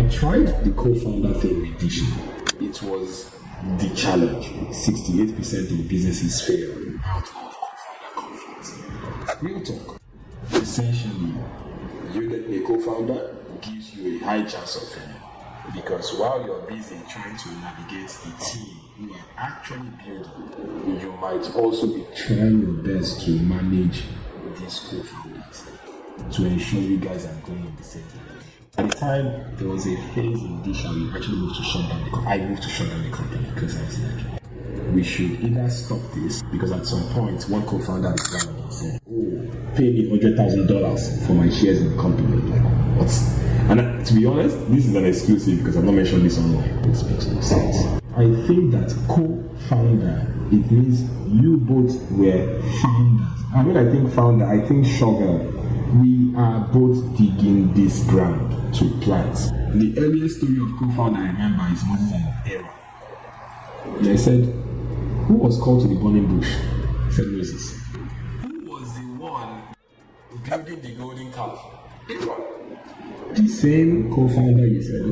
I tried the co-founder thing with Dishi. It was the challenge. 68% of businesses fail out of co-founder conflicts. Real talk. Essentially, you getting a co-founder gives you a high chance of failure. Because while you're busy trying to navigate the team you are actually building, you might also be trying your best to manage these co-founders to ensure you guys are going in the same direction. At the time, there was a phase in Dish how we actually moved to shut down the company. I moved to shut down the company because I was like, we should either stop this, because at some point, one co-founder is down and said, oh, pay me $100,000 for my shares in the company. I'm like, what? And to be honest, this is an exclusive because I've not mentioned this online. This makes no sense. I think that co-founder, it means you both were founders. And when I think founder, I think shovel. We are both digging this ground to plant. The earliest story of co-founder I remember is Moses and Aaron. And I said, who was called to the burning bush? I said Moses. Who was the one building the golden calf? Aaron. The same co-founder you said,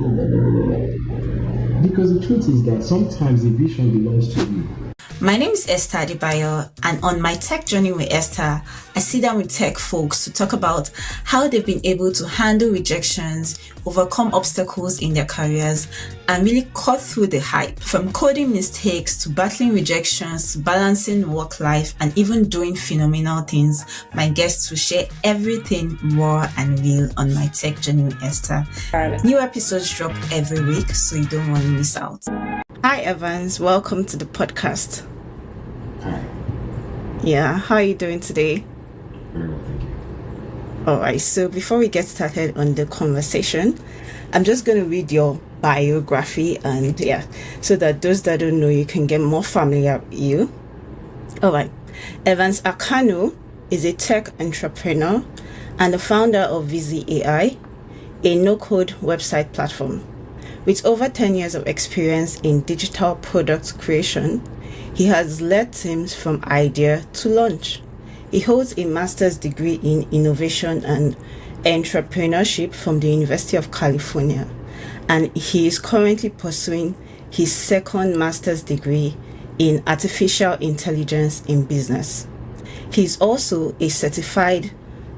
because the truth is that sometimes the vision belongs to you. My name is Esther Adebayo, and on my tech journey with Esther, I sit down with tech folks to talk about how they've been able to handle rejections, overcome obstacles in their careers, and really cut through the hype. From coding mistakes to battling rejections, to balancing work life, and even doing phenomenal things, my guests will share everything raw and real on my tech journey with Esther. New episodes drop every week, so you don't want to miss out. Hi Evans, welcome to the podcast. Hi. Yeah, how are you doing today? Very well, thank you. Alright, so before we get started on the conversation, I'm just going to read your biography and so that those that don't know you can get more familiar with you. Alright, Evans Akanu is a tech entrepreneur and the founder of Vizi AI, a no-code website platform. With over 10 years of experience in digital product creation, he has led teams from idea to launch. He holds a master's degree in innovation and entrepreneurship from the University of California, and he is currently pursuing his second master's degree in artificial intelligence in business. He's also certified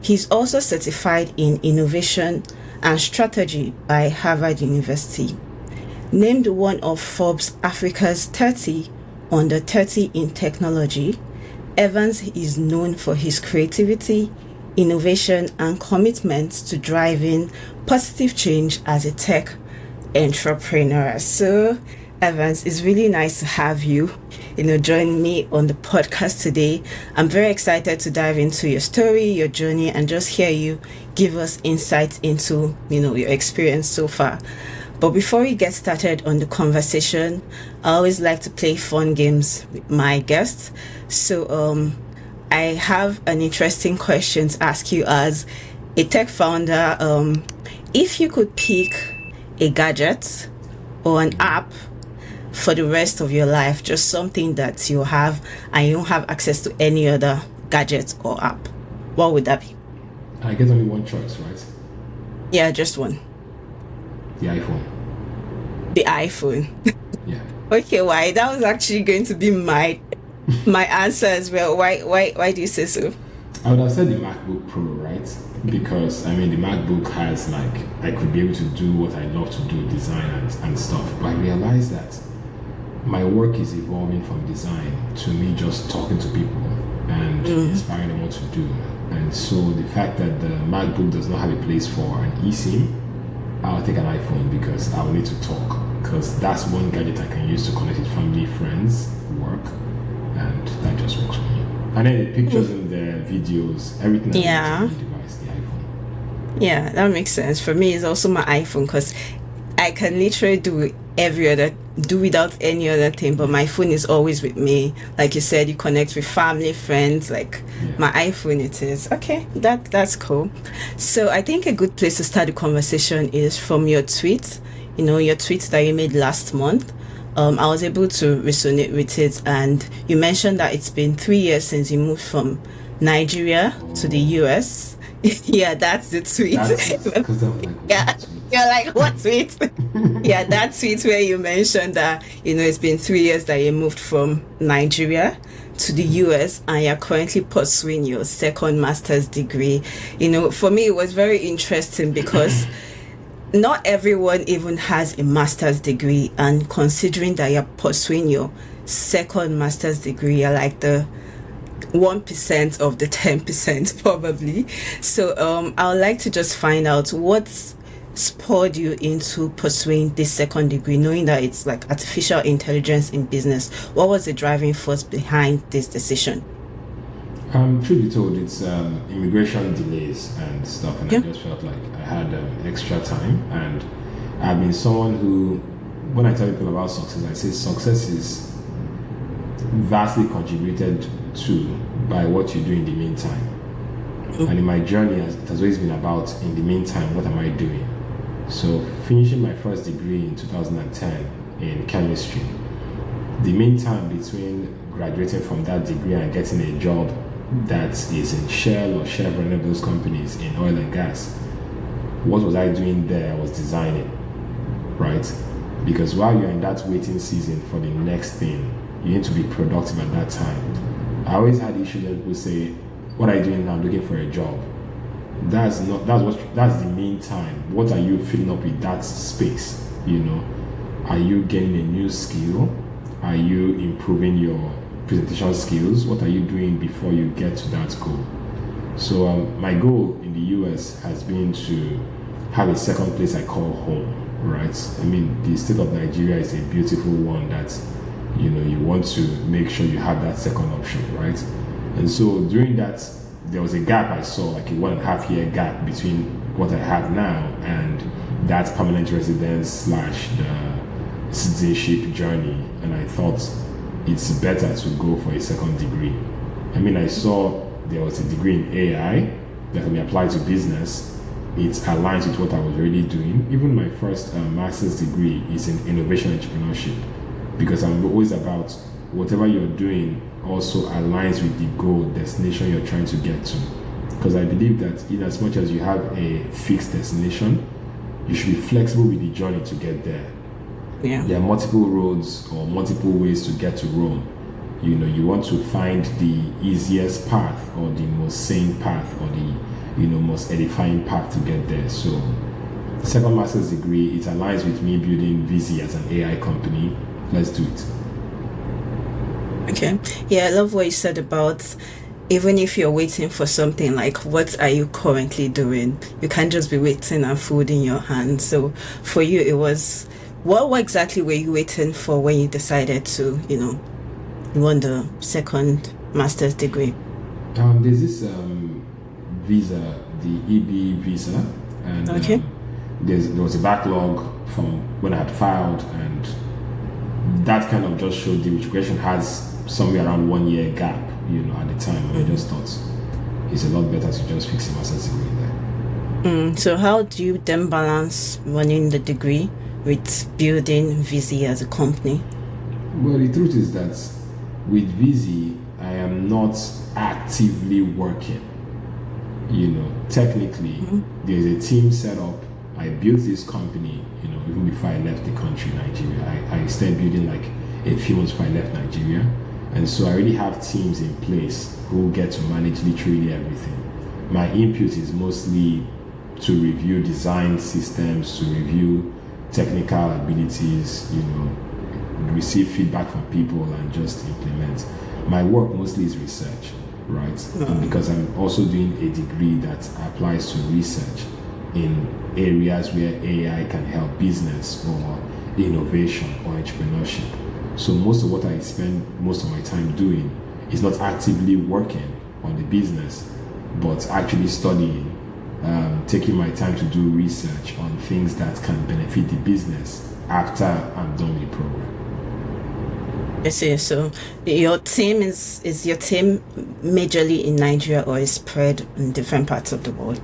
in innovation and strategy by Harvard University. Named one of Forbes Africa's 30 under 30 in technology, Evans is known for his creativity, innovation, and commitment to driving positive change as a tech entrepreneur. So, Evans, it's really nice to have you, join me on the podcast today. I'm very excited to dive into your story, your journey, and just hear you give us insights into, your experience so far. But before we get started on the conversation, I always like to play fun games with my guests. So I have an interesting question to ask you as a tech founder. If you could pick a gadget or an app for the rest of your life, just something that you have and you don't have access to any other gadget or app, what would that be? I get only one choice, right? Yeah, just one. The iPhone. The iPhone. Yeah. Okay, why? That was actually going to be my answer as well. Why do you say so? I would have said the MacBook Pro, right? Because the MacBook has I could be able to do what I love to do, design and stuff. But I realized that my work is evolving from design to me just talking to people and inspiring them what to do. And so the fact that the MacBook does not have a place for an eSIM, I'll take an iPhone because I will need to talk. Because that's one gadget I can use to connect with family, friends, work, and that just works for me. And then the pictures and the videos, everything. Yeah. The device, the iPhone. Yeah, that makes sense. For me, it's also my iPhone because I can literally do without any other thing, but my phone is always with me. Like you said, you connect with family, friends, my iPhone it is. Okay, that's cool. So I think a good place to start the conversation is from your tweet, your tweet that you made last month. I was able to resonate with it, and you mentioned that it's been 3 years since you moved from Nigeria to the US. Yeah, that's the tweet. That's it. Because I'm like, Yeah, what? you're like, what tweet? Yeah, that tweet where you mentioned that, it's been 3 years that you moved from Nigeria to the US and you're currently pursuing your second master's degree. For me, it was very interesting because not everyone even has a master's degree, and considering that you're pursuing your second master's degree, you're like the 1% of the 10% probably. So I would like to just find out what's spurred you into pursuing this second degree, knowing that it's like artificial intelligence in business. What was the driving force behind this decision? Truth be told, it's immigration delays and stuff, and I Yeah. just felt like I had extra time. And I've been someone who, when I tell people about success, I say success is vastly contributed to by what you do in the meantime. And in my journey, it has always been about, in the meantime, what am I doing? So, finishing my first degree in 2010 in chemistry, the meantime between graduating from that degree and getting a job that is in Shell or Chevron, one of those companies in oil and gas, what was I doing there? I was designing, right? Because while you're in that waiting season for the next thing, you need to be productive at that time. I always had issues when people say, "What are you doing now? Looking for a job." That's the meantime. What are you filling up with that space? Are you gaining a new skill? Are you improving your presentation skills? What are you doing before you get to that goal? So my goal in the US has been to have a second place I call home, right? I mean, the state of Nigeria is a beautiful one that, you want to make sure you have that second option, right? And so during that, there was a gap I saw, like a 1.5 year gap between what I have now and that permanent residence slash the citizenship journey. And I thought it's better to go for a second degree. I mean, I saw there was a degree in AI that can be applied to business. It aligns with what I was already doing. Even my first master's degree is in innovation entrepreneurship, because I'm always about whatever you're doing also aligns with the goal, destination you're trying to get to. Because I believe that in as much as you have a fixed destination, you should be flexible with the journey to get there. Yeah. There are multiple roads or multiple ways to get to Rome. You want to find the easiest path or the most sane path or the most edifying path to get there. So second master's degree, it aligns with me building VZ as an AI company. Let's do it. Okay. Yeah, I love what you said about even if you're waiting for something, like what are you currently doing? You can't just be waiting and food in your hand. So for you, it was what exactly were you waiting for when you decided to, run the second master's degree? There's this visa, the EB visa, and Okay. there was a backlog from when I had filed, and that kind of just showed the registration has somewhere around 1 year gap, at the time. And I just thought it's a lot better to just fix a master's degree in there. So how do you then balance running the degree with building VZ as a company? Well, the truth is that with VZ, I am not actively working. Technically, there's a team set up. I built this company, even before I left the country, Nigeria. I started building like a few months before I left Nigeria. And so I already have teams in place who get to manage literally everything. My input is mostly to review design systems, to review technical abilities, receive feedback from people and just implement. My work mostly is research, right? Because I'm also doing a degree that applies to research in areas where AI can help business or innovation or entrepreneurship. So most of what I spend most of my time doing is not actively working on the business, but actually studying, taking my time to do research on things that can benefit the business after I'm done with the program. I see. So your team is your team majorly in Nigeria or is spread in different parts of the world?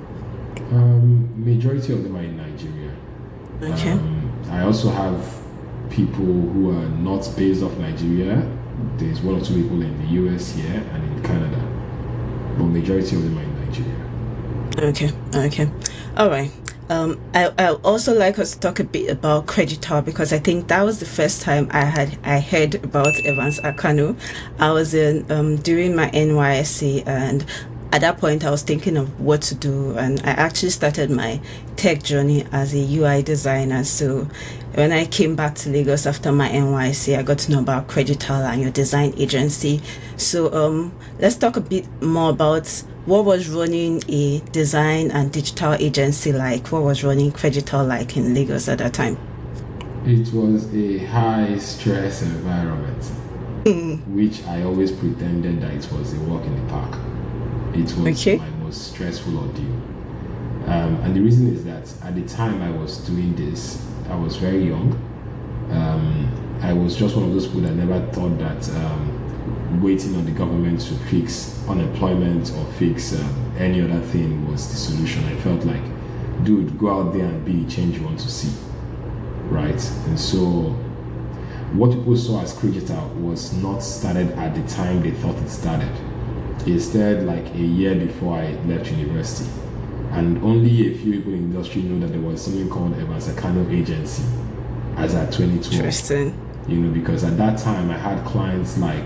Majority of them are in Nigeria. Okay. I also have people who are not based off Nigeria. There's one or two people in the US here and in Canada, but majority of them are in Nigeria. Okay, okay. All right. I also like us to talk a bit about Creditor because I think that was the first time I heard about Evans Akano. I was in during my NYSC, and at that point I was thinking of what to do, and I actually started my tech journey as a UI designer. So when I came back to Lagos after my NYC, I got to know about Creditor and your design agency. So let's talk a bit more about what was running a design and digital agency like. What was running Creditor like in Lagos at that time? It was a high stress environment, which I always pretended that it was a walk in the park. It was Okay. my most stressful ordeal. And the reason is that at the time I was doing this, I was very young. I was just one of those people that never thought that waiting on the government to fix unemployment or fix any other thing was the solution. I felt like, dude, go out there and be the change you want to see, right? And so, what people saw as Creditor was not started at the time they thought it started. It started like a year before I left university. And only a few people in the industry know that there was something called Evans Akano Agency as at 2012. Interesting. Because at that time I had clients like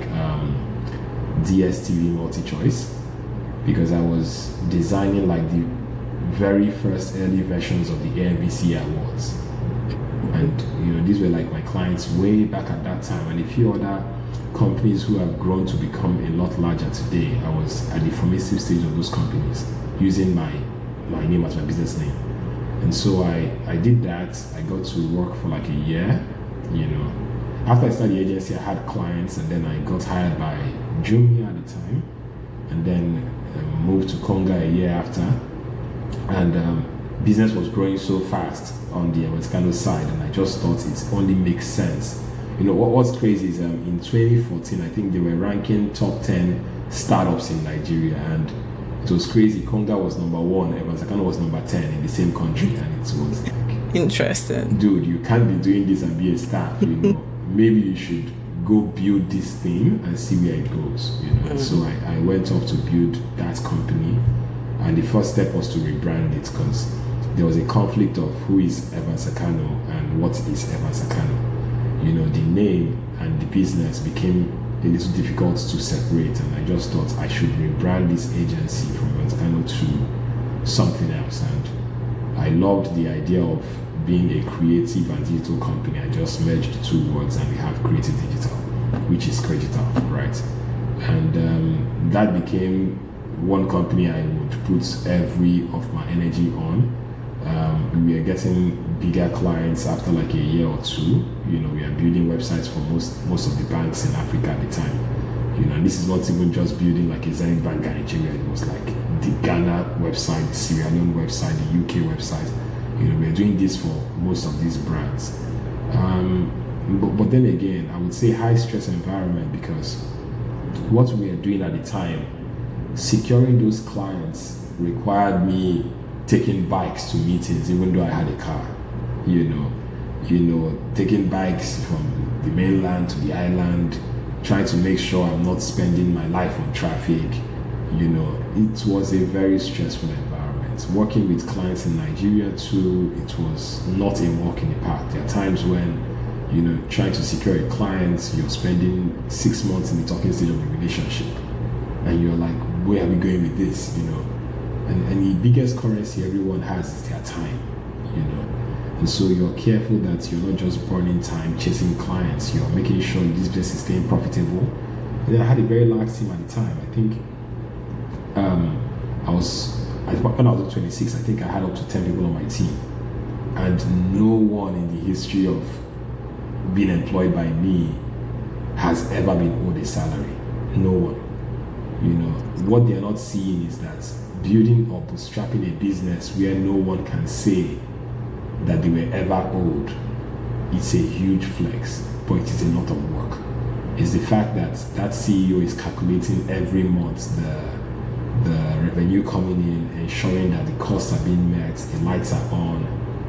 DSTV MultiChoice, because I was designing like the very first early versions of the AMVC Awards. And these were like my clients way back at that time, and a few other companies who have grown to become a lot larger today. I was at the formative stage of those companies using my name as my business name. And so I did that. I got to work for like a year. After I started the agency, I had clients, and then I got hired by Jumia at the time, and then moved to Konga a year after. And business was growing so fast on the Americano side, and I just thought it only makes sense. What's crazy is in 2014, I think they were ranking top 10 startups in Nigeria, and it was crazy. Konga was number 1, Evansakano was number 10 in the same country, and it was like, Interesting. dude, you can't be doing this and be a staff. Maybe you should go build this thing and see where it goes. And so I went off to build that company, and the first step was to rebrand it because there was a conflict of who is Evans Akano and what is Evans Akano. The name and the business became a little difficult to separate, and I just thought I should rebrand this agency from Evans Akano to something else. And I loved the idea of being a creative and digital company. I just merged the two words, and we have Creative Digital, which is Creditor, right? And that became one company I would put every of my energy on. We were getting bigger clients after like a year or two. We are building websites for most of the banks in Africa at the time. And this is not even just building like a Zenith Bank Nigeria. It was like the Ghana website, the Sierra Leone website, the UK website. We are doing this for most of these brands. But then again, I would say high stress environment, because what we were doing at the time, securing those clients required me taking bikes to meetings, even though I had a car. Taking bikes from the mainland to the island, trying to make sure I'm not spending my life on traffic. It was a very stressful environment. Working with clients in Nigeria too, it was not a walk in the park. There are times when, trying to secure a client, you're spending 6 months in the talking stage of the relationship, and you're like, where are we going with this? And the biggest currency everyone has is their time, And so you're careful that you're not just burning time chasing clients. You're making sure this business is staying profitable. And I had a very large team at the time. I think when I was 26, I think I had up to 10 people on my team. And no one in the history of being employed by me has ever been owed a salary. No one. What they're not seeing is that building or bootstrapping a business where no one can say that they were ever owed, it's a huge flex, but it is a lot of work. It's the fact that that CEO is calculating every month the revenue coming in, ensuring that the costs are being met, the lights are on.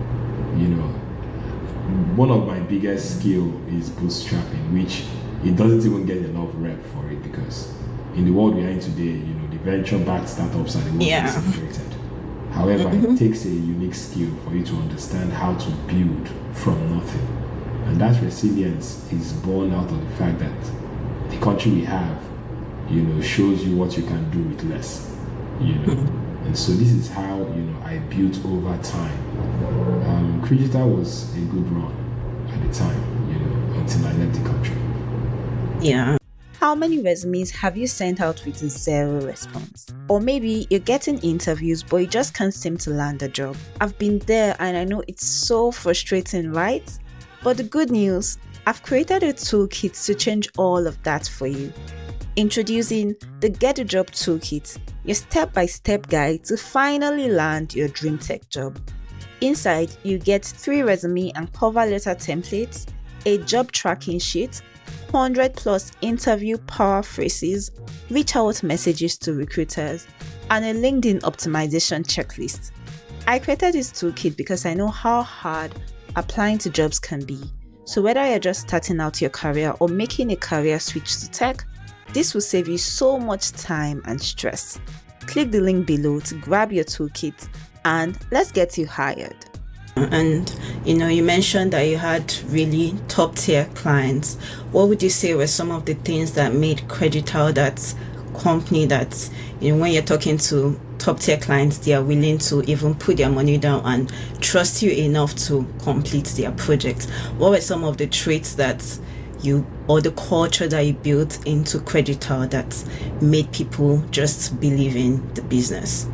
One of my biggest skill is bootstrapping, which it doesn't even get enough rep for it, because in the world we are in today, the venture-backed startups are the ones that are celebrated. However, it takes a unique skill for you to understand how to build from nothing. And that resilience is born out of the fact that the country we have, shows you what you can do with less, And so this is how, I built over time. Credital was a good run at the time, until I left the country. Yeah. How many resumes have you sent out with zero response? Or maybe you're getting interviews but you just can't seem to land a job. I've been there and I know it's so frustrating, right? But the good news, I've created a toolkit to change all of that for you. Introducing the Get a Job Toolkit, your step-by-step guide to finally land your dream tech job. Inside, you get 3 resume and cover letter templates, a job tracking sheet, 100 plus interview power phrases, reach out messages to recruiters, and a LinkedIn optimization checklist. I created this toolkit because I know how hard applying to jobs can be. So whether you're just starting out your career or making a career switch to tech, this will save you so much time and stress. Click the link below to grab your toolkit and let's get you hired. And you mentioned that you had really top tier clients. What would you say were some of the things that made Credital that company that, when you're talking to top tier clients, they are willing to even put their money down and trust you enough to complete their project? What were some of the traits that or the culture that you built into Credital that made people just believe in the business?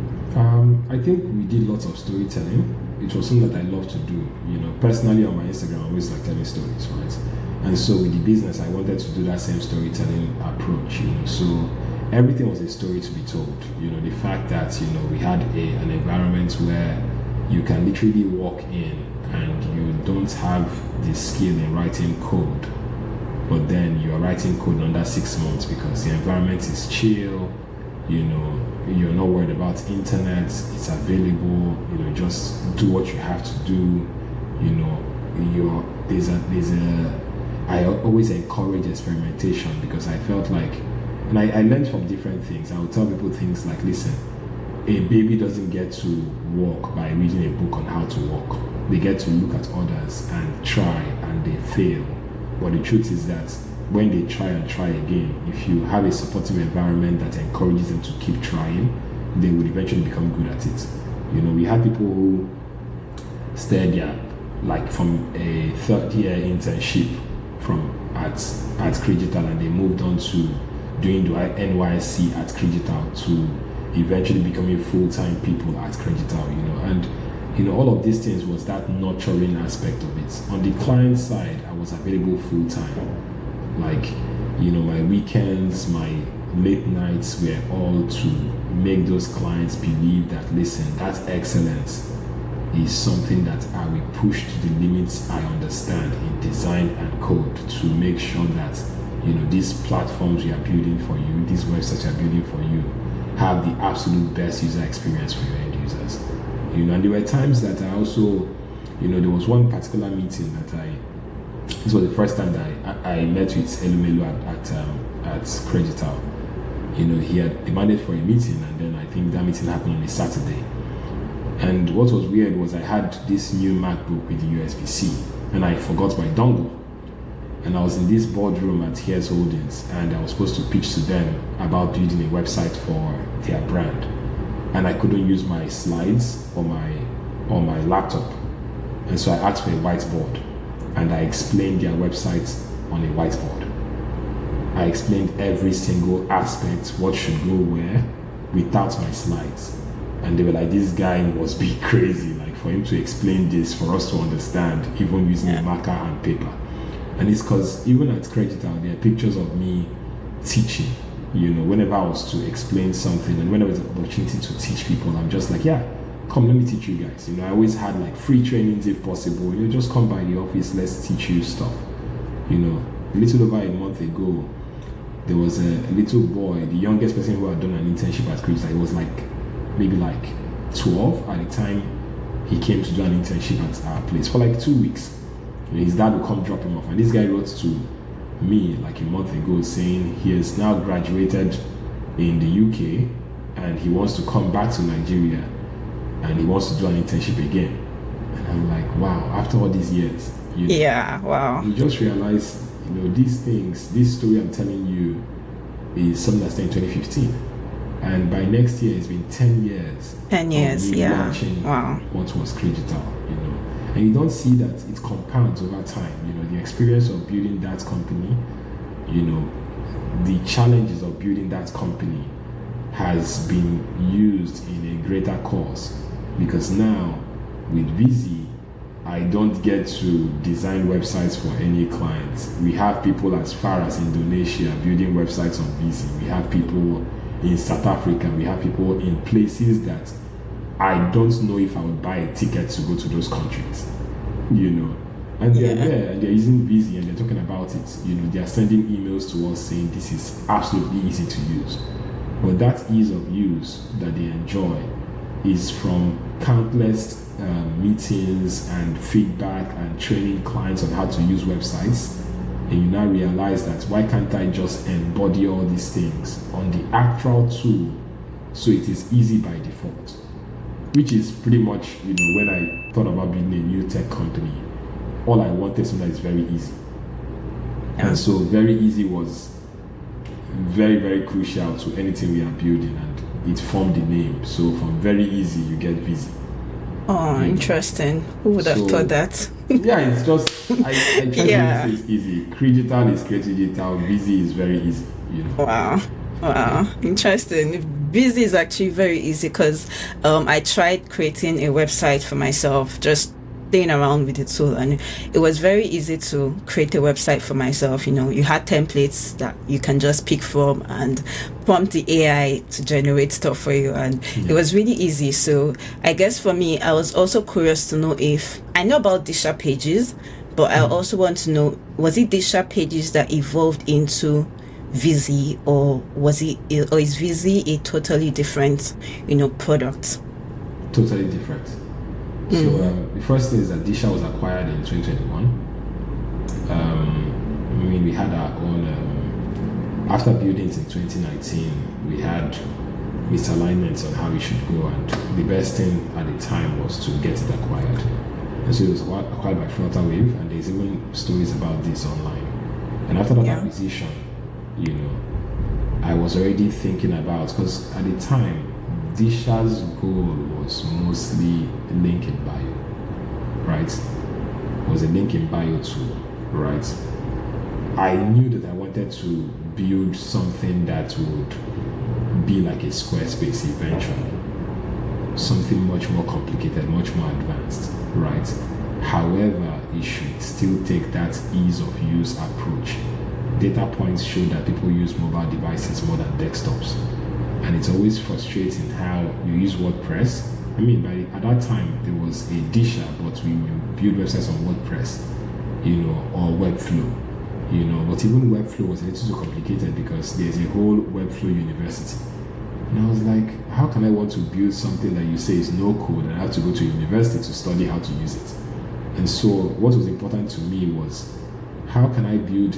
I think we did lots of storytelling. It was something that I love to do. Personally on my Instagram, I always like telling stories, right? And so with the business, I wanted to do that same storytelling approach. So everything was a story to be told. The fact that we had an environment where you can literally walk in and you don't have the skill in writing code, but then you are writing code under 6 months because the environment is chill. You're not worried about internet, it's available, just do what you have to do. I always encourage experimentation because I felt like, and I learned from different things. I would tell people things like, listen, a baby doesn't get to walk by reading a book on how to walk. They get to look at others and try and they fail. But the truth is that when they try and try again, if you have a supportive environment that encourages them to keep trying, they will eventually become good at it. We had people who stayed there, like from a 3rd-year internship at Credital, and they moved on to doing the NYSC at Credital to eventually becoming full-time people at Credital. And all of these things was that nurturing aspect of it. On the client side, I was available full-time. Like, my weekends, my late nights were all to make those clients believe that, listen, that excellence is something that I will push to the limits I understand in design and code to make sure that, these platforms we are building for you, these websites we are building for you, have the absolute best user experience for your end users. And there were times that I also, there was one particular meeting that this was the first time that I met with Elumelu at Credital. He had demanded for a meeting, and then I think that meeting happened on a Saturday. And what was weird was I had this new MacBook with the USB-C, and I forgot my dongle. And I was in this boardroom at Hears Holdings, and I was supposed to pitch to them about building a website for their brand. And I couldn't use my slides or my laptop. And so I asked for a whiteboard. And I explained their website on a whiteboard. I explained every single aspect, what should go where, without my slides. And they were like, this guy must be crazy, like for him to explain this, for us to understand, even using a marker and paper. And it's because even at Credital, there are pictures of me teaching, whenever I was to explain something, and whenever there's an opportunity to teach people, I'm just like, yeah, come, let me teach you guys. I always had like free trainings if possible. Just come by the office, let's teach you stuff. A little over a month ago, there was a little boy, the youngest person who had done an internship at Credital. He was maybe 12 at the time he came to do an internship at our place for 2 weeks. His dad would come drop him off, and this guy wrote to me a month ago saying he has now graduated in the UK and he wants to come back to Nigeria and he wants to do an internship again. And I'm like, wow, after all these years, Yeah, wow. you just realize, these things, this story I'm telling you is something that's in 2015. And by next year, it's been 10 years. 10 years, of me yeah. launching Wow. what was Crigital, And you don't see that it compounds over time. The experience of building that company, the challenges of building that company has been used in a greater cause. Because now, with Vizi, I don't get to design websites for any clients. We have people as far as Indonesia building websites on Vizi. We have people in South Africa. We have people in places that I don't know if I would buy a ticket to go to those countries. And they're there and they're using Vizi and they're talking about it. They're sending emails to us saying this is absolutely easy to use. But that ease of use that they enjoy is from countless meetings and feedback and training clients on how to use websites. And you now realize that why can't I just embody all these things on the actual tool so it is easy by default? Which is pretty much, when I thought about building a new tech company, all I wanted something that is very easy. And so very easy was very, very crucial to anything we are building, and it formed the name. So from very easy, you get Vizi. Oh, interesting. Who would have thought that? Yeah, it's just, I try to say it's easy. Crigital is Digital, Vizi is very easy, Wow, interesting. Vizi is actually very easy because I tried creating a website for myself, just playing around with the tool, and it was very easy to create a website for myself. You had templates that you can just pick from and prompt the AI to generate stuff for you, and it was really easy. So I guess for me, I was also curious to know if I know about Disha Pages, but I also want to know, was it Disha Pages that evolved into Vizi, or is Vizi a totally different product? Totally different. So the first thing is that Disha was acquired in 2021. We had our own, after building it in 2019, we had misalignments on how we should go, and the best thing at the time was to get it acquired. And so it was acquired by Flutterwave, and there's even stories about this online. And after that acquisition, I was already thinking about, because at the time, Disha's goal was mostly link in bio, right? It was a link in bio tool, right? I knew that I wanted to build something that would be like a Squarespace eventually. Something much more complicated, much more advanced, right? However, it should still take that ease of use approach. Data points show that people use mobile devices more than desktops. And it's always frustrating how you use WordPress. At that time, there was a Disha, but we build websites on WordPress, or Webflow, But even Webflow was a little too complicated because there's a whole Webflow university. And I was like, how can I want to build something that you say is no code and I have to go to university to study how to use it? And so what was important to me was, how can I build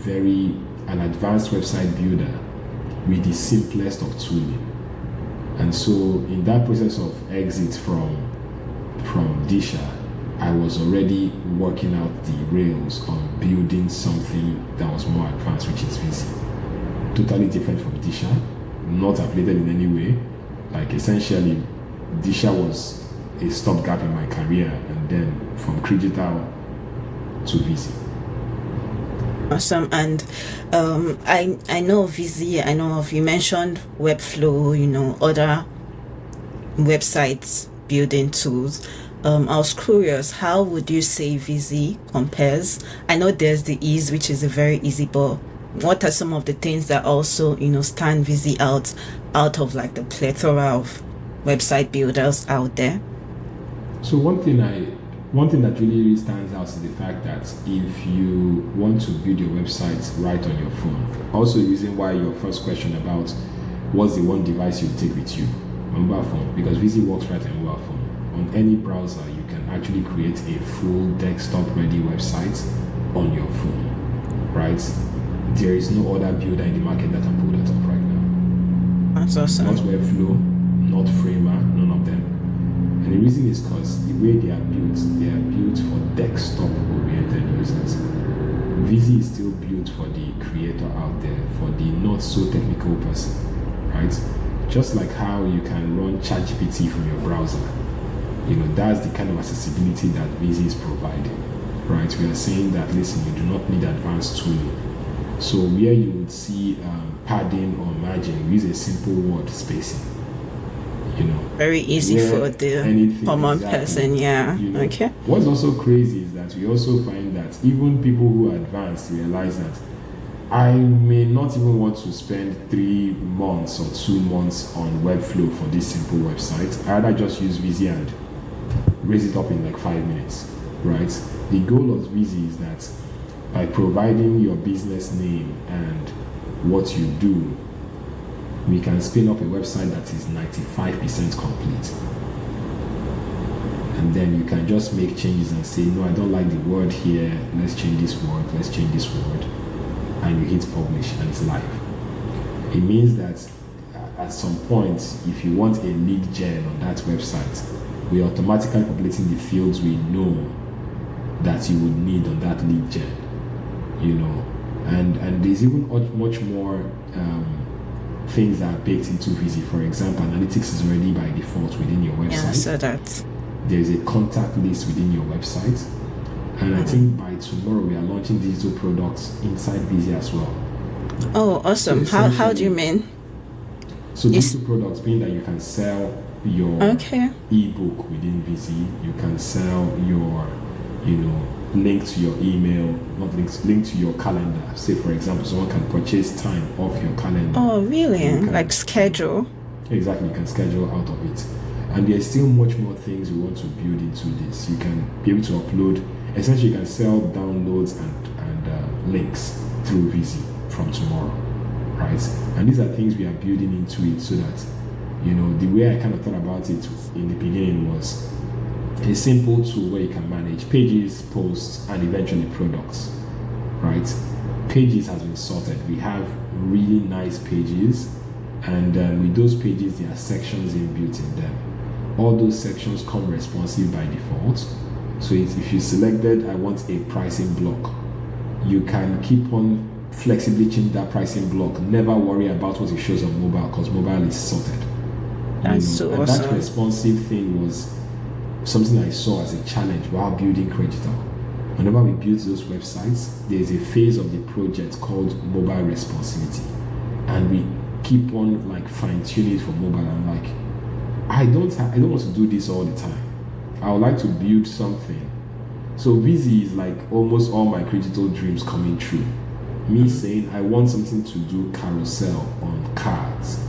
an advanced website builder with the simplest of tooling? And so in that process of exit from Disha, I was already working out the rails on building something that was more advanced, which is Vizi. Totally different from Disha, not affiliated in any way. Like essentially, Disha was a stopgap in my career, and then from Crigital to Vizi. Awesome. And I know Vizi, I know you mentioned Webflow, other websites building tools. I was curious, how would you say Vizi compares? I know there's the ease, which is a very easy, but what are some of the things that also, stand Vizi out of like the plethora of website builders out there? So one thing that really stands out is the fact that if you want to build your website right on your phone, also using why your first question about what's the one device you take with you, mobile phone, because Vizi works right on mobile phone. On any browser, you can actually create a full desktop-ready website on your phone, right? There is no other builder in the market that can pull that off right now. That's awesome. Not Webflow, not Framer, none of them. And the reason is because the way they are built for desktop-oriented users. Vizy is still built for the creator out there, for the not so technical person, right? Just like how you can run ChatGPT from your browser. That's the kind of accessibility that Vizy is providing, right? We are saying that, listen, you do not need advanced tooling. So where you would see padding or margin, we use a simple word spacing. Very easy for the common person, yeah. Okay. What's also crazy is that we also find that even people who are advanced realize that I may not even want to spend 3 months or 2 months on Webflow for this simple website. I rather just use Vizy and raise it up in like 5 minutes, right? The goal of Vizy is that by providing your business name and what you do, we can spin up a website that is 95% complete. And then you can just make changes and say, no, I don't like the word here, let's change this word, and you hit publish and it's live. It means that at some point, if you want a lead gen on that website, we're automatically populating the fields we know that you would need on that lead gen, and there's even much more things that are baked into Vizy. For example, analytics is already by default within your website. Yeah, so that there's a contact list within your website, and I think by tomorrow we are launching digital products inside Vizy as well. Oh, awesome! So how do you mean? So digital products being that you can sell your ebook within Vizy, you can sell your, link to your email, not link to your calendar. Say, for example, someone can purchase time off your calendar. Oh, really? Like schedule? Exactly, you can schedule out of it. And there's still much more things we want to build into this. You can be able to upload, essentially you can sell downloads and links through Vizy from tomorrow, right? And these are things we are building into it so that, the way I kind of thought about it in the beginning was a simple tool where you can manage pages, posts, and eventually products, right? Pages has been sorted. We have really nice pages, and with those pages, there are sections inbuilt in them. All those sections come responsive by default. So if you selected, I want a pricing block, you can keep on flexibly change that pricing block. Never worry about what it shows on mobile because mobile is sorted. That's so and awesome. That responsive thing was something I saw as a challenge while building Credital. Whenever we build those websites, there's a phase of the project called mobile responsivity, and we keep on like fine-tuning it for mobile. I'm like, I don't want to do this all the time. I would like to build something. So Vizy is like almost all my Credital dreams coming true. Me saying I want something to do carousel on cards,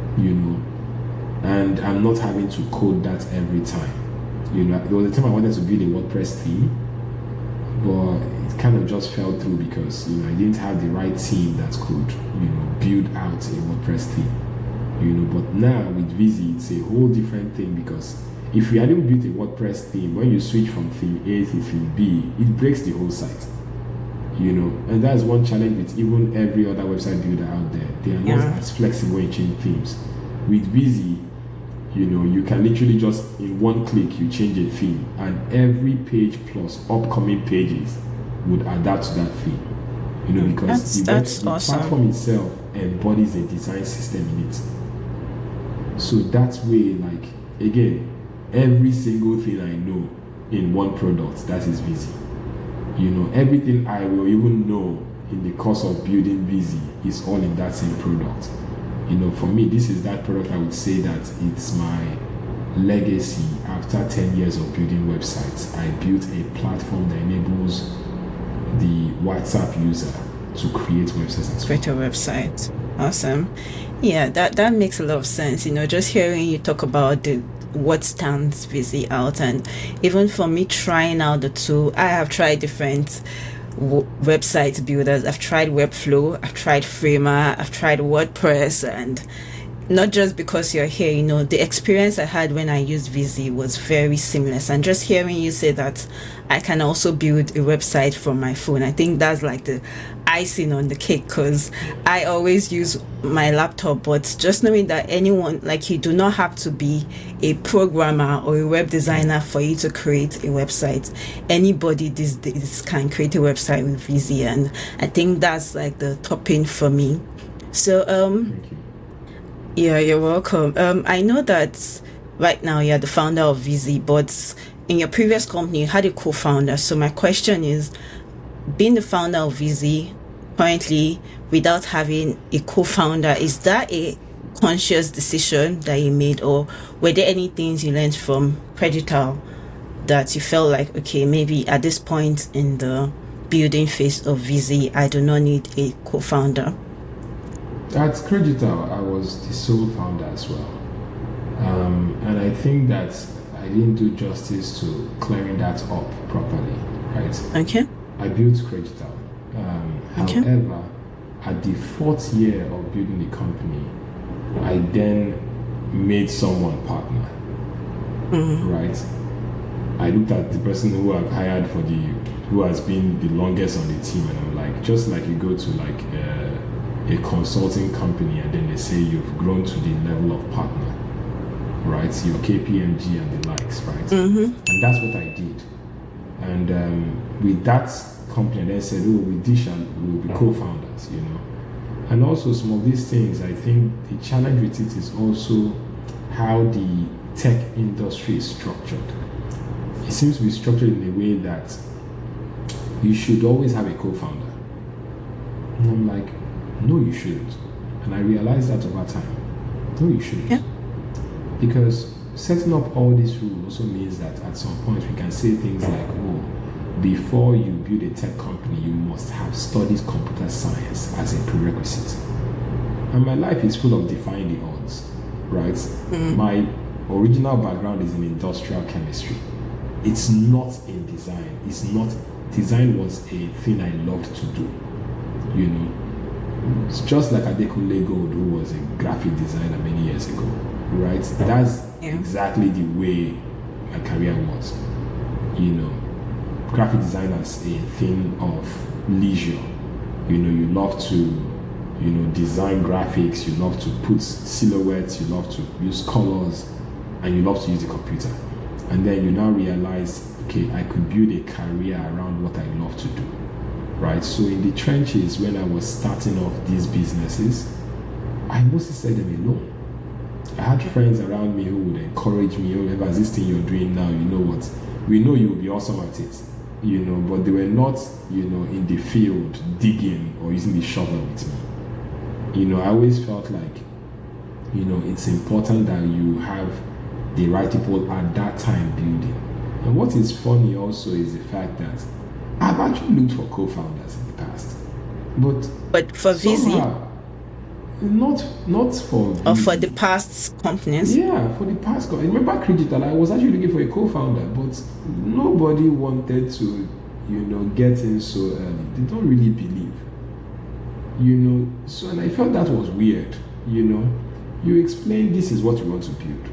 and I'm not having to code that every time. There was a time I wanted to build a WordPress theme, but it kind of just fell through because I didn't have the right team that could build out a WordPress theme. But now with Vizy it's a whole different thing, because if you hadn't built a WordPress theme, when you switch from theme A to theme B, it breaks the whole site. And that's one challenge with even every other website builder out there. They are not as flexible in changing themes. With Vizy, you can literally just in one click you change a theme, and every page plus upcoming pages would adapt to that theme. Because the awesome. platform itself embodies a design system in it. So that way, like, again, every single thing I know in one product, that is Vizy. Everything I will even know in the course of building Vizy is all in that same product. For me, this is that product I would say that it's my legacy. After 10 years of building websites, I built a platform that enables the WhatsApp user to create websites as well. Create a website. Awesome. Yeah, that makes a lot of sense. Just hearing you talk about what stands Vizy out, and even for me trying out the tool, I have tried different website builders. I've tried Webflow, I've tried Framer, I've tried WordPress, and not just because you're here, the experience I had when I used Vizy was very seamless. And just hearing you say that I can also build a website from my phone, I think that's like the icing on the cake because I always use my laptop. But just knowing that anyone, like, you do not have to be a programmer or a web designer for you to create a website. Anybody these days can create a website with Vizy, and I think that's like the topping for me. So Thank you. yeah, you're welcome. I know that right now you're the founder of Vizy, but in your previous company you had a co-founder. So my question is, being the founder of Vizy currently without having a co-founder, is that a conscious decision that you made, or were there any things you learned from Credital that you felt like, okay, maybe at this point in the building phase of Vizy, I do not need a co-founder? At Credital, I was the sole founder as well. And I think that I didn't do justice to clearing that up properly, right? Okay. I built Credital. Okay. However, at the 4th year of building the company, I then made someone partner, right? I looked at the person who I've hired who has been the longest on the team, and I'm like, just like you go to like a consulting company and then they say you've grown to the level of partner, right? Your KPMG and the likes, right? And that's what I did. And with that company, I then said, oh, with Dishan, we'll be co-founders, you know. And also some of these things, I think the challenge with it is also how the tech industry is structured. It seems to be structured in a way that you should always have a co-founder. And I'm like, no, you shouldn't. And I realized that over time. No, you shouldn't. Yeah. Because setting up all these rules also means that at some point we can say things like, oh, before you build a tech company, you must have studied computer science as a prerequisite. And my life is full of defying the odds, right? My original background is in industrial chemistry. It's not in design. Design was a thing I loved to do, you know. It's just like Adekunle Gold, who was a graphic designer many years ago, right? That's exactly the way my career was, you know. Graphic design as a thing of leisure. You know, you love to, you know, design graphics, you love to put silhouettes, you love to use colors, and you love to use the computer. And then you now realize, okay, I could build a career around what I love to do, right? So in the trenches, when I was starting off these businesses, I mostly set them alone. I had friends around me who would encourage me, oh, there's this thing you're doing now, you know what? We know you'll be awesome at it, you know, but they were not, you know, in the field digging or using the shovel with me. You know, I always felt like, you know, it's important that you have the right people at that time building. And what is funny also is the fact that I've actually looked for co-founders in the past, but for Vizy, not for Vizy. or for the past companies. Yeah, for the past companies. Remember Credital, I was actually looking for a co-founder, but nobody wanted to, you know, get in so early. They don't really believe, you know. So, and I felt that was weird, you know. You explain this is what you want to build.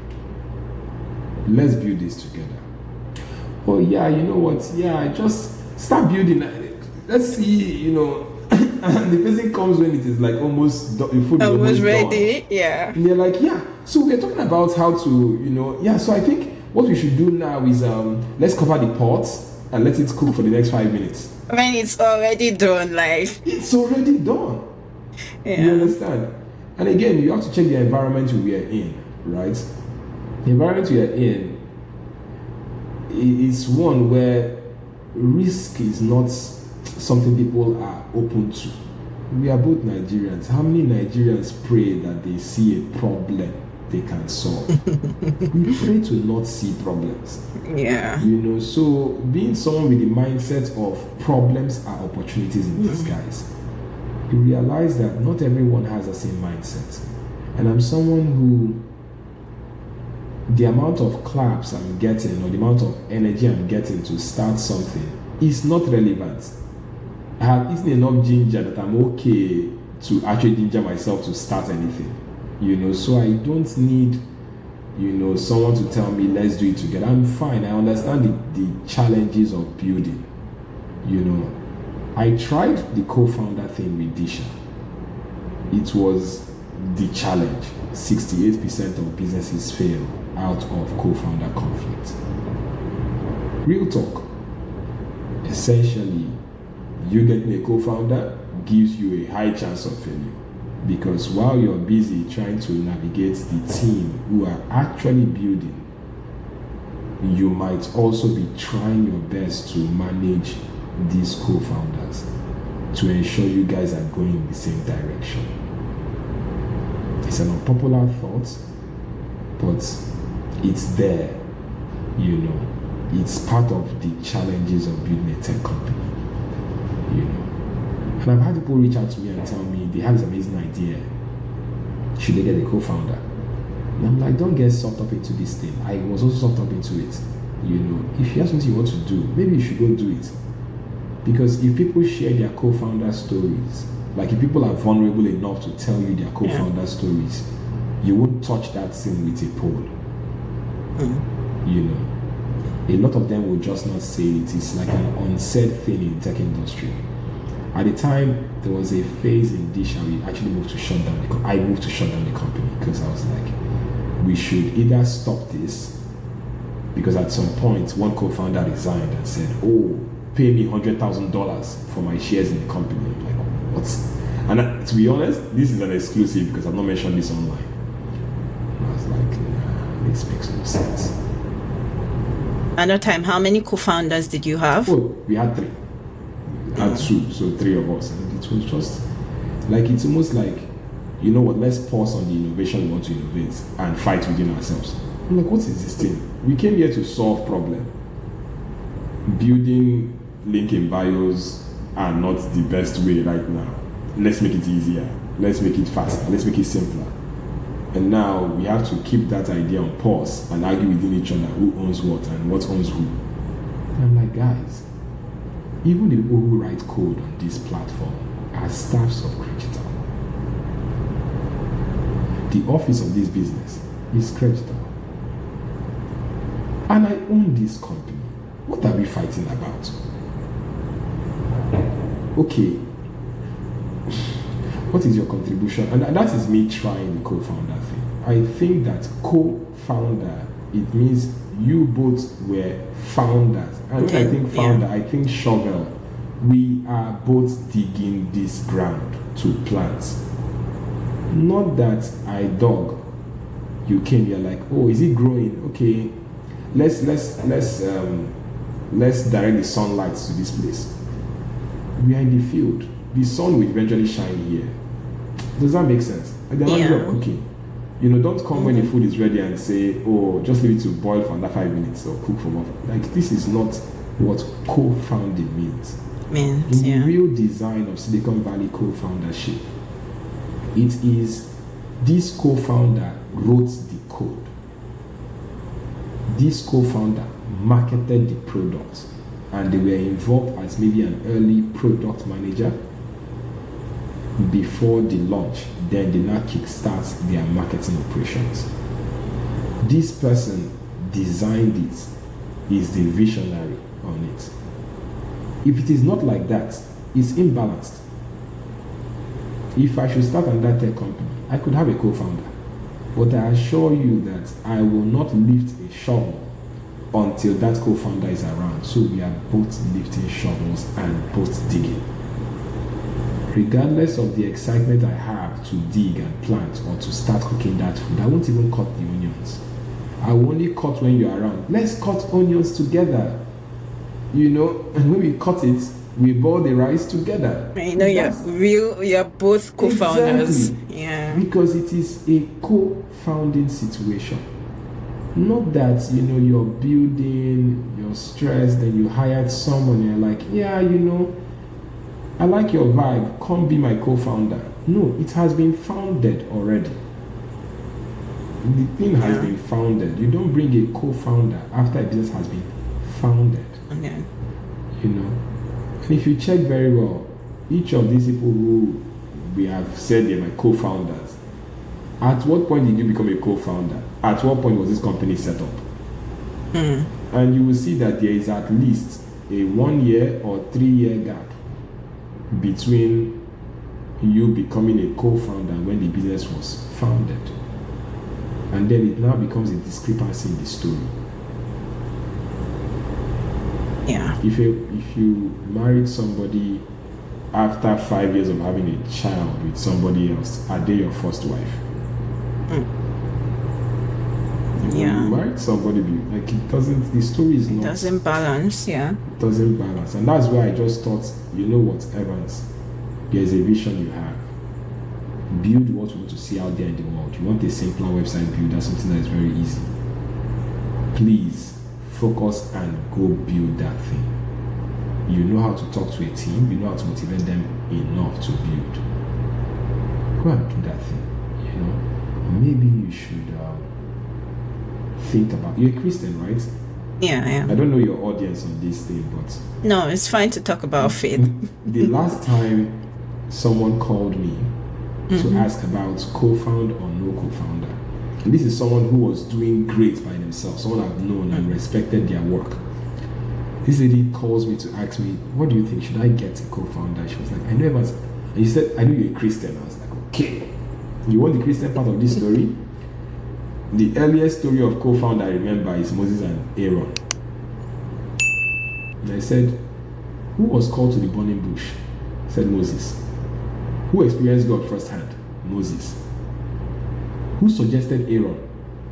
Let's build this together. Oh yeah, you know what? Yeah, just start building. Let's see, you know. And the person comes when it is like almost the food is almost ready. done. Yeah. And they're like, yeah. So we're talking about how to, you know, yeah. So I think what we should do now is let's cover the pot and let it cook for the next 5 minutes. When it's already done, like it's already done. Yeah. You understand? And again, you have to check the environment we are in, right? The environment we are in is one where risk is not something people are open to. We are both Nigerians. How many Nigerians pray that they see a problem they can solve? We pray to not see problems. Yeah. You know, so being someone with the mindset of problems are opportunities in disguise, you realize that not everyone has the same mindset. And I'm someone who, the amount of claps I'm getting or the amount of energy I'm getting to start something is not relevant. I have eaten enough ginger that I'm okay to actually ginger myself to start anything, you know. So I don't need, you know, someone to tell me let's do it together. I'm fine. I understand the challenges of building, you know, I tried the co-founder thing with Disha. It was the challenge. 68% of businesses fail out of co-founder conflict. Real talk. Essentially, you getting a co-founder gives you a high chance of failure, because while you're busy trying to navigate the team who are actually building, you might also be trying your best to manage these co-founders to ensure you guys are going in the same direction. It's an unpopular thought, but it's there, you know. It's part of the challenges of building a tech company, you know. And I've had people reach out to me and tell me they have this amazing idea. Should they get a co-founder? And I'm like, don't get sucked up into this thing. I was also sucked up into it. You know, if you have something you want to do, maybe you should go do it. Because if people share their co-founder stories, like if people are vulnerable enough to tell you their co-founder stories, you won't touch that thing with a pole. You know, a lot of them will just not say it. It's like an unsaid thing in the tech industry. At the time, there was a phase in Disha we actually moved to shut down the I moved to shut down the company, because I was like, we should either stop this, because at some point one co-founder resigned and said, oh, pay me $100,000 for my shares in the company. I'm like, what? And to be honest, this is an exclusive because I've not mentioned this online. And I was like, nah, this makes no sense. Another time, how many co-founders did you have? Oh, we had 3. We had 2, so 3 of us. And it was just like, it's almost like, you know what, let's pause on the innovation we want to innovate and fight within ourselves. I'm like, what is this thing? We came here to solve problem. Building link in bios are not the best way right now. Let's make it easier. Let's make it faster. Let's make it simpler. And now we have to keep that idea on pause and argue within each other who owns what and what owns who. And I'm like, guys, even the people who write code on this platform are staffs of Credital. The office of this business is Credital. And I own this company. What are we fighting about? Okay, what is your contribution? And that is me trying the co-founder thing. I think that co-founder, it means you both were founders. And when I think founder, I think shovel. We are both digging this ground to plant. Not that I dug. You came here like, oh, is it growing? Okay, let's direct the sunlight to this place. We are in the field. The sun will eventually shine here. Does that make sense? Like the analogy of cooking. You know, don't come when the food is ready and say, oh, just leave it to boil for another 5 minutes or cook for more. Like, this is not what co-founding means. In the real design of Silicon Valley co-foundership, it is this co-founder wrote the code. This co-founder marketed the product, and they were involved as maybe an early product manager before the launch. Then they now kickstart their marketing operations. This person designed it, is the visionary on it. If it is not like that, it's imbalanced. If I should start another tech company, I could have a co-founder, but I assure you that I will not lift a shovel until that co-founder is around. So we are both lifting shovels and both digging. Regardless of the excitement I have to dig and plant or to start cooking that food, I won't even cut the onions. I will only cut when you're around. Let's cut onions together. You know, and when we cut it, we boil the rice together. You know, you're both co-founders. Exactly. Yeah. Because it is a co-founding situation. Not that, you know, you're building, you're stressed, then you hired someone and you're like, yeah, you know, I like your vibe, come be my co-founder. No, it has been founded already. The thing has been founded. You don't bring a co-founder after a business has been founded. Okay. You know, and if you check very well, each of these people who we have said they're my co-founders, at what point did you become a co-founder? At what point was this company set up? And you will see that there is at least a 1 year or 3 year gap between you becoming a co-founder when the business was founded, and then it now becomes a discrepancy in the story. Yeah. If you married somebody after 5 years of having a child with somebody else, are they your first wife? Yeah. You married somebody, like it doesn't. The story is not. Doesn't balance. Yeah. It doesn't balance, and that's why I just thought, you know what, Evans, there's a vision you have. Build what you want to see out there in the world. You want a simpler website builder, something that is very easy. Please focus and go build that thing. You know how to talk to a team. You know how to motivate them enough to build. Go and do that thing. You know, maybe you should think about. You're a Christian, right? Yeah, yeah. I don't know your audience on this thing, but No, it's fine to talk about faith. the last time someone called me to ask about co-found or no co-founder, and this is someone who was doing great by themselves, someone I've known and respected their work. This lady calls me to ask me, what do you think? Should I get a co-founder? She was like, I know Evans. And you said, I know you're a Christian. I was like, okay. You want the Christian part of this story? The earliest story of co-founder I remember is Moses and Aaron. And I said, who was called to the burning bush? I said, Moses. Who experienced God firsthand? Moses. Who suggested Aaron?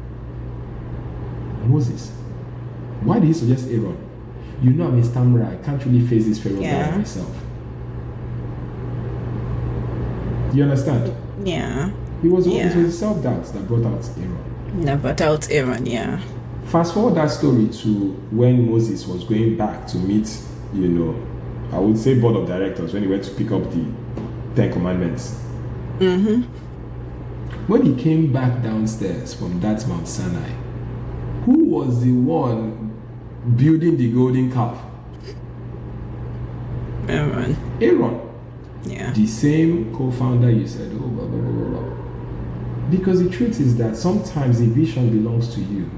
Moses. Why did he suggest Aaron? You know I'm a stammerer. I can't really face this Pharaoh guy myself. You understand? Yeah. It was self-doubt that brought out Aaron. Never doubt Aaron, yeah. Fast forward that story to when Moses was going back to meet, you know, I would say board of directors, when he went to pick up the 10 Commandments. When he came back downstairs from that Mount Sinai, who was the one building the golden calf? Aaron. Aaron. Yeah. The same co-founder you said, oh, blah, blah, blah, blah, blah. Because the truth is that sometimes the vision belongs to you.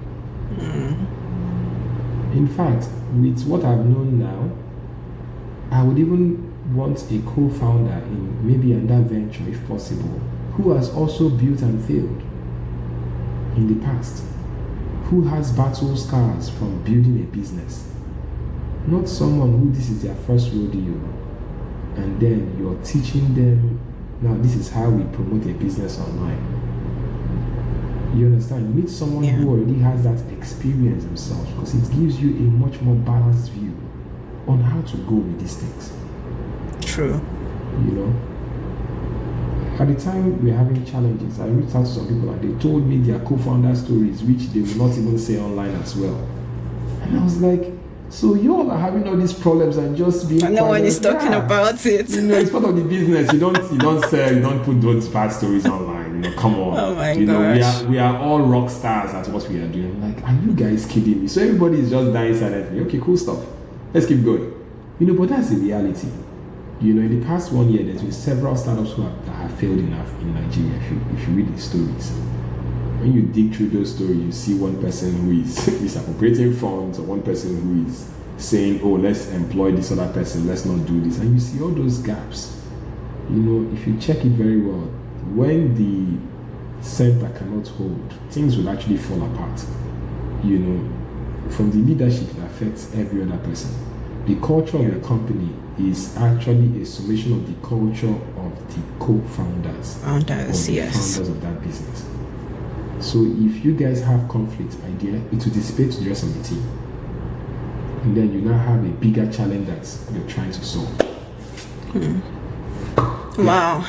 In fact, with what I've known now, I would even want a co-founder in maybe another venture, if possible, who has also built and failed in the past, who has battle scars from building a business. Not someone who this is their first rodeo, and then you're teaching them, now this is how we promote a business online. You understand? You need someone who already has that experience themselves, because it gives you a much more balanced view on how to go with these things. True. You know? At the time we were having challenges, I reached out to some people and they told me their co-founder stories, which they will not even say online as well. And I was like, so you all are having all these problems and just being no one is talking about it. You know, it's part of the business. You don't sell, you don't put those bad stories online. You know, come on. Oh my you gosh. know, we are all rock stars at what we are doing. Like, are you guys kidding me? So everybody is just dying silently. Okay, cool stuff. Let's keep going. You know, but that's the reality. You know, in the past 1 year, there's been several startups that have failed enough in Nigeria. If you read the stories, when you dig through those stories, you see one person who is misappropriating funds, or one person who is saying, oh, let's employ this other person, let's not do this. And you see all those gaps. You know, if you check it very well, when the center cannot hold, things will actually fall apart. You know, from the leadership that affects every other person. The culture of the company is actually a summation of the culture of the co-founders. Founders, yes. Founders of that business. So if you guys have conflict idea, it will dissipate to the rest of the team. And then you now have a bigger challenge that you're trying to solve. Wow.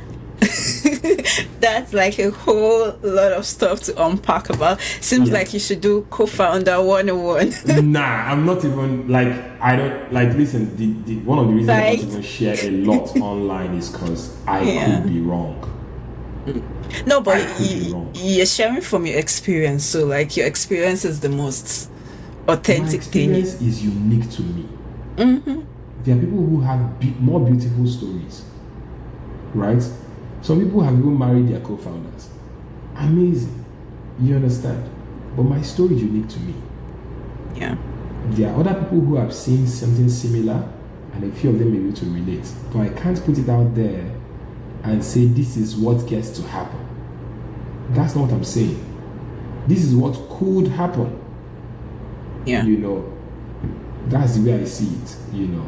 That's like a whole lot of stuff to unpack about. Seems like you should do co-founder 101. Nah, I'm not even like, I don't like, listen, the one of the reasons I don't even share a lot online is because I could be wrong. No, but you're sharing from your experience, so like your experience is the most authentic thing. My experience is unique to me. There are people who have more beautiful stories, right? Some people have even married their co-founders. Amazing. You understand? But my story is unique to me. Yeah. There are other people who have seen something similar, and a few of them may be able to relate. But I can't put it out there and say this is what gets to happen. That's not what I'm saying. This is what could happen. Yeah. You know, that's the way I see it, you know.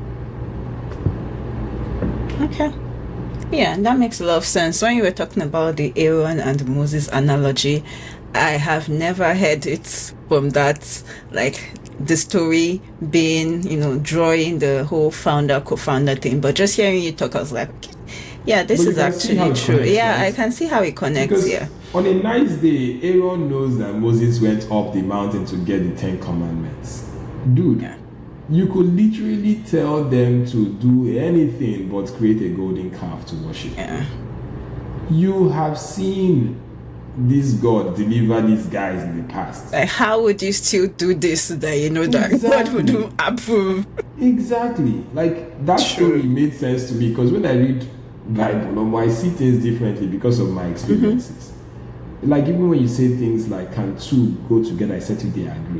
Okay. Yeah, and that makes a lot of sense. When you were talking about the Aaron and Moses analogy, I have never heard it from that, like the story being, drawing the whole founder, co-founder thing. But just hearing you talk, I was like, okay, yeah, this is actually true. Yeah, I can see how it connects. Because yeah. On a nice day, Aaron knows that Moses went up the mountain to get the 10 Commandments. Dude, Yeah. you could literally tell them to do anything but create a golden calf to worship. Yeah. You have seen this God deliver these guys in the past. Like, how would you still do this that that God would Exactly. approve? Exactly. Like, that story made sense to me because when I read Bible, I see things differently because of my experiences. Like, even when you say things like, can two go together except if they agree?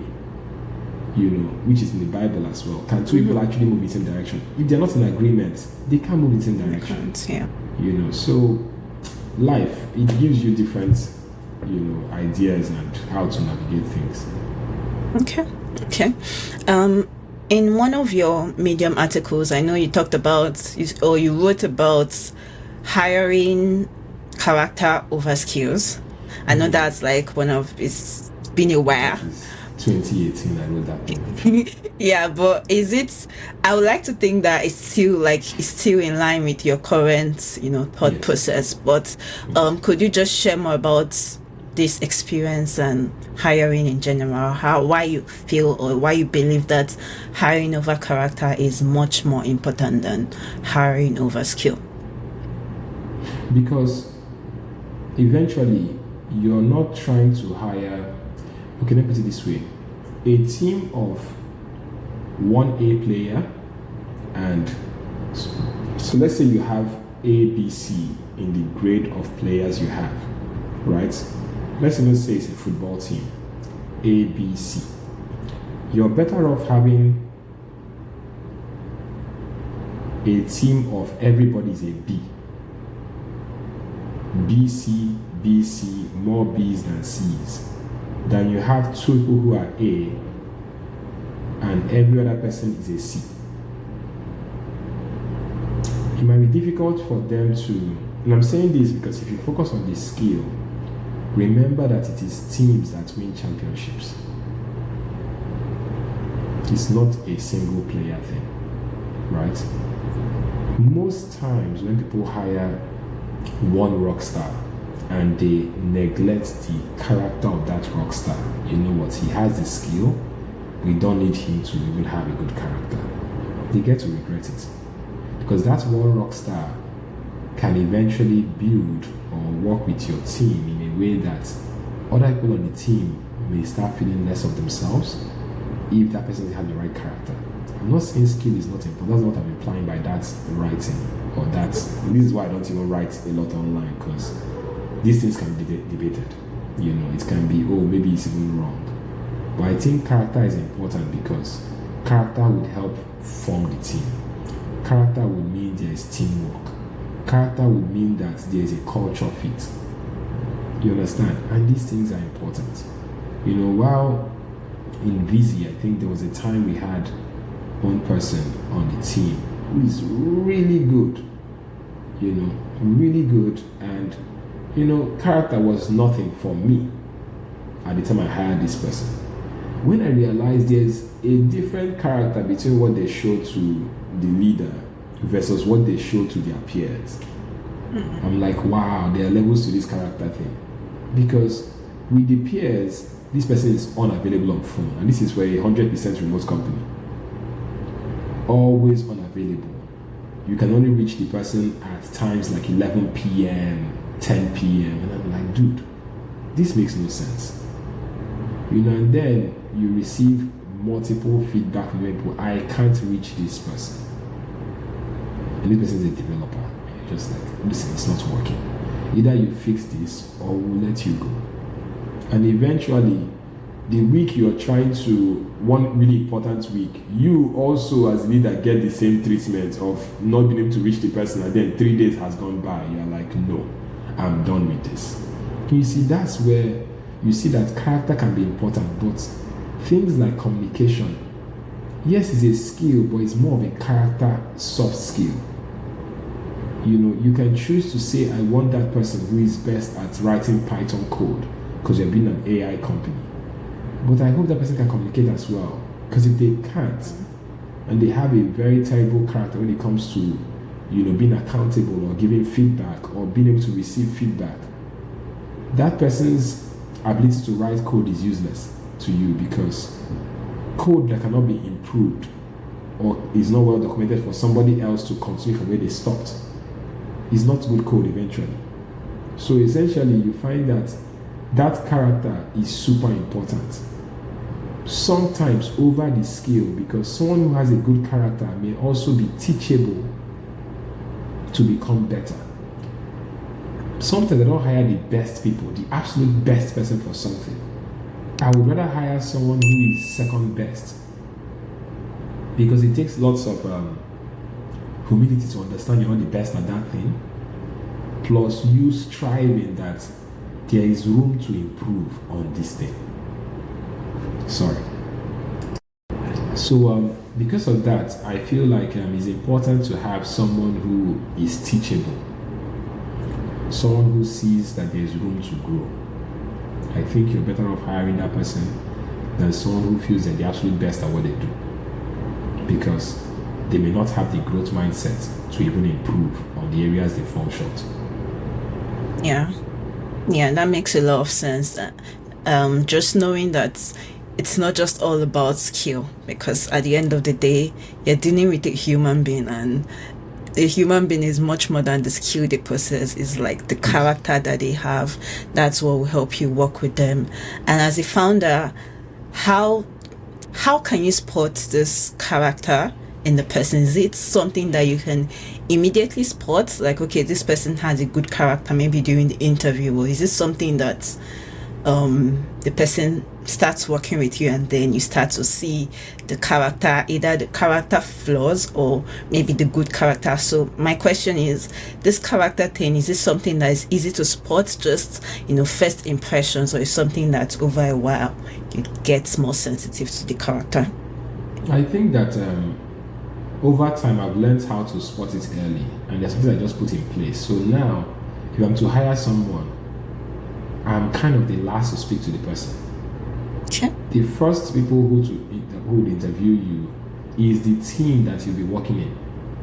Which is in the Bible as well. Can two people actually move in the same direction? If they're not in agreement, they can't move in the same direction. Yeah. So life, it gives you different, ideas and how to navigate things. Okay. In one of your Medium articles, I know you talked about, or you wrote about hiring character over skills. I know that's like it's been a while. 2018, I wrote that thing. Yeah, but I would like to think that it's still in line with your current, thought process. But could you just share more about this experience and hiring in general? Why you feel or why you believe that hiring over character is much more important than hiring over skill? Because eventually you're not trying to hire. Okay, let me put it this way. A team of 1A player and so let's say you have A, B, C in the grade of players you have, right? Let's even say it's a football team, A, B, C. You're better off having a team of everybody's a B. B, C, B, C, more B's than C's. Then you have two people who are A and every other person is a C. It might be difficult for them to, and I'm saying this because if you focus on the skill, remember that it is teams that win championships. It's not a single player thing, right? Most times when people hire one rock star, and they neglect the character of that rock star. You know what? He has the skill. We don't need him to even have a good character. They get to regret it. Because that one rock star can eventually build or work with your team in a way that other people on the team may start feeling less of themselves if that person doesn't have the right character. I'm not saying skill is not important. That's not what I'm implying by that writing or that. This is why I don't even write a lot online because these things can be debated. It can be, maybe it's even wrong. But I think character is important because character would help form the team. Character would mean there is teamwork. Character would mean that there is a culture fit. You understand? And these things are important. While in VZ, I think there was a time we had one person on the team who is really good. Really good, and character was nothing for me at the time I hired this person. When I realized there's a different character between what they show to the leader versus what they show to their peers, I'm like, wow, there are levels to this character thing. Because with the peers, this person is unavailable on phone, and this is for a 100% remote company. Always unavailable. You can only reach the person at times like 11 p.m., 10 p.m. And I'm like, dude, this makes no sense. And then you receive multiple feedback from people. I can't reach this person. And this person is a developer. You're just like, listen, it's not working. Either you fix this or we'll let you go. And eventually, the week you're trying to, one really important week, you also as a leader get the same treatment of not being able to reach the person, and then 3 days has gone by, you're like, no, I'm done with this. You see, that's where you see that character can be important, but things like communication, yes, it's a skill, but it's more of a character soft skill. You can choose to say, I want that person who is best at writing Python code because you're being an AI company. But I hope that person can communicate as well. Because if they can't, and they have a very terrible character when it comes to, being accountable or giving feedback or being able to receive feedback, that person's ability to write code is useless to you, because code that cannot be improved or is not well documented for somebody else to continue from where they stopped is not good code eventually. So essentially, you find that character is super important. Sometimes over the skill, because someone who has a good character may also be teachable to become better. Sometimes they don't hire the best people, the absolute best person for something. I would rather hire someone who is second best, because it takes lots of humility to understand you're not the best at that thing, plus you striving that there is room to improve on this thing. Sorry. So because of that, I feel like it's important to have someone who is teachable, someone who sees that there is room to grow. I think you're better off hiring that person than someone who feels that they're absolute best at what they do, because they may not have the growth mindset to even improve on the areas they fall short. Yeah, that makes a lot of sense. Just knowing that it's not just all about skill, because at the end of the day, you're dealing with a human being, and a human being is much more than the skill they possess. It's like the character that they have. That's what will help you work with them. And as a founder, how can you spot this character in the person? Is it something that you can immediately spot, like, okay, this person has a good character maybe during the interview, or is it something that the person starts working with you and then you start to see the character, either the character flaws or maybe the good character? So my question is, this character thing, is it something that is easy to spot, just first impressions, or is something that over a while you get more sensitive to the character? I think that over time I've learned how to spot it early, and there's something I just put in place. So now, if I'm to hire someone, I'm kind of the last to speak to the person. Sure. The first people who would interview you is the team that you'll be working in.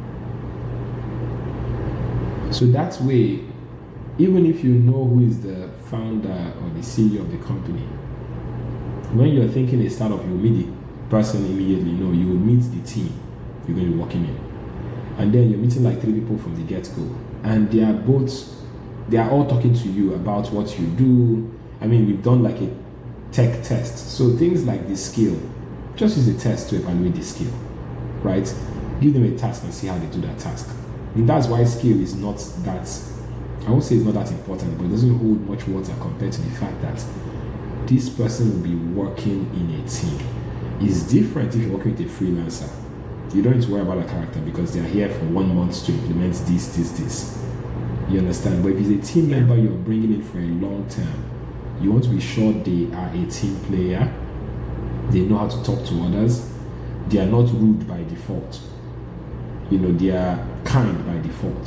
So that way, even if you know who is the founder or the CEO of the company, when you're thinking a startup, you'll meet the person immediately. You will meet the team you're going to be working in. And then you're meeting like 3 people from the get-go. And they are all talking to you about what you do. I mean, we've done like a tech test. So things like the skill, just use a test to evaluate the skill, right? Give them a task and see how they do that task. And that's why skill is not that, I won't say it's not that important, but it doesn't hold much water compared to the fact that this person will be working in a team. It's different if you're working with a freelancer. You don't need to worry about a character because they are here for 1 month to implement this. You understand? But if it's a team member you're bringing in for a long term, you want to be sure they are a team player, they know how to talk to others, they are not rude by default, they are kind by default,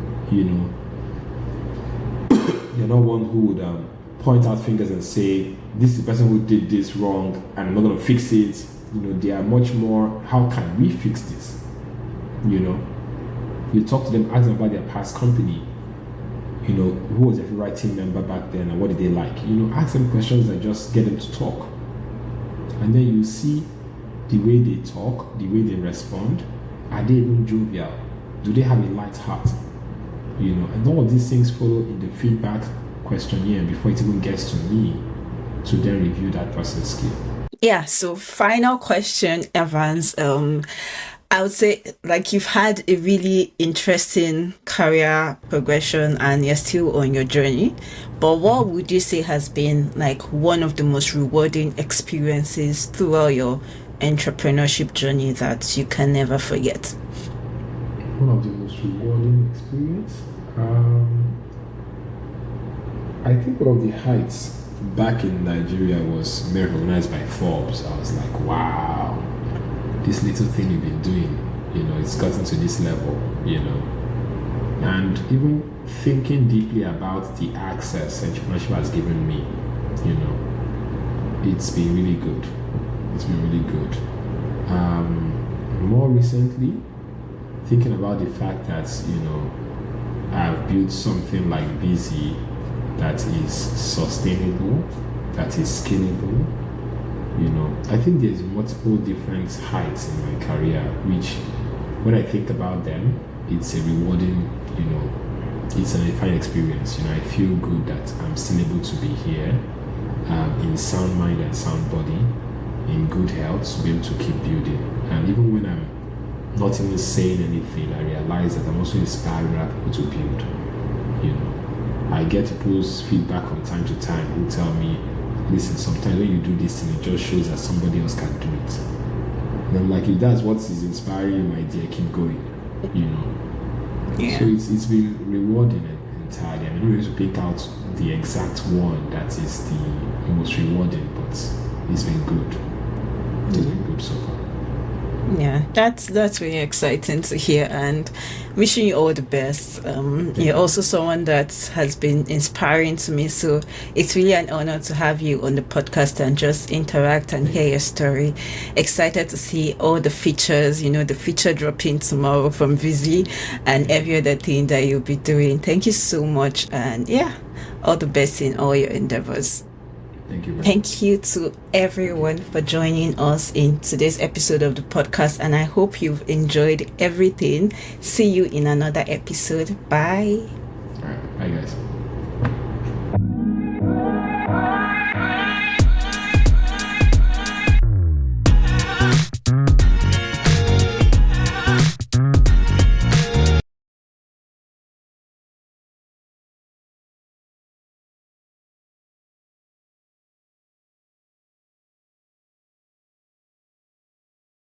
they're not one who would point out fingers and say, this is the person who did this wrong and I'm not going to fix it. They are much more, how can we fix this? You talk to them, ask them about their past company. Who was their favorite team member back then and what did they like? Ask them questions that just get them to talk. And then you see the way they talk, the way they respond. Are they even jovial? Do they have a light heart? And all of these things follow in the feedback questionnaire before it even gets to me to then review that person's skill. Yeah, so final question, Evans. I would say like you've had a really interesting career progression and you're still on your journey. But what would you say has been like one of the most rewarding experiences throughout your entrepreneurship journey that you can never forget? One of the most rewarding experience. I think one of the heights back in Nigeria was being recognized by Forbes. I was like, wow, this little thing you've been doing, it's gotten to this level, And even thinking deeply about the access entrepreneurship has given me, it's been really good. It's been really good. More recently, thinking about the fact that, I've built something like Busy that is sustainable, that is scalable. I think there's multiple different heights in my career, which when I think about them, it's a rewarding, it's an fine experience. I feel good that I'm still able to be here in sound mind and sound body, in good health, to be able to keep building. And even when I'm not even saying anything, I realize that I'm also inspiring other people to build. I get people's feedback from time to time who tell me, listen, sometimes when you do this thing, it just shows that somebody else can do it. And I'm like, if that's what is inspiring you, my dear, keep going. Yeah. So it's been rewarding entirely. I'm not able to pick out the exact one that is the most rewarding, but it's been good. It's been good so far. Yeah, that's really exciting to hear, and wishing you all the best. You're also someone that has been inspiring to me, so it's really an honor to have you on the podcast and just interact and hear your story. Excited to see all the features, the feature dropping tomorrow from Busy and every other thing that you'll be doing. Thank you so much, and yeah, all the best in all your endeavors. Thank you to everyone for joining us in today's episode of the podcast, and I hope you've enjoyed everything. See you in another episode. Bye. All right. Bye, guys.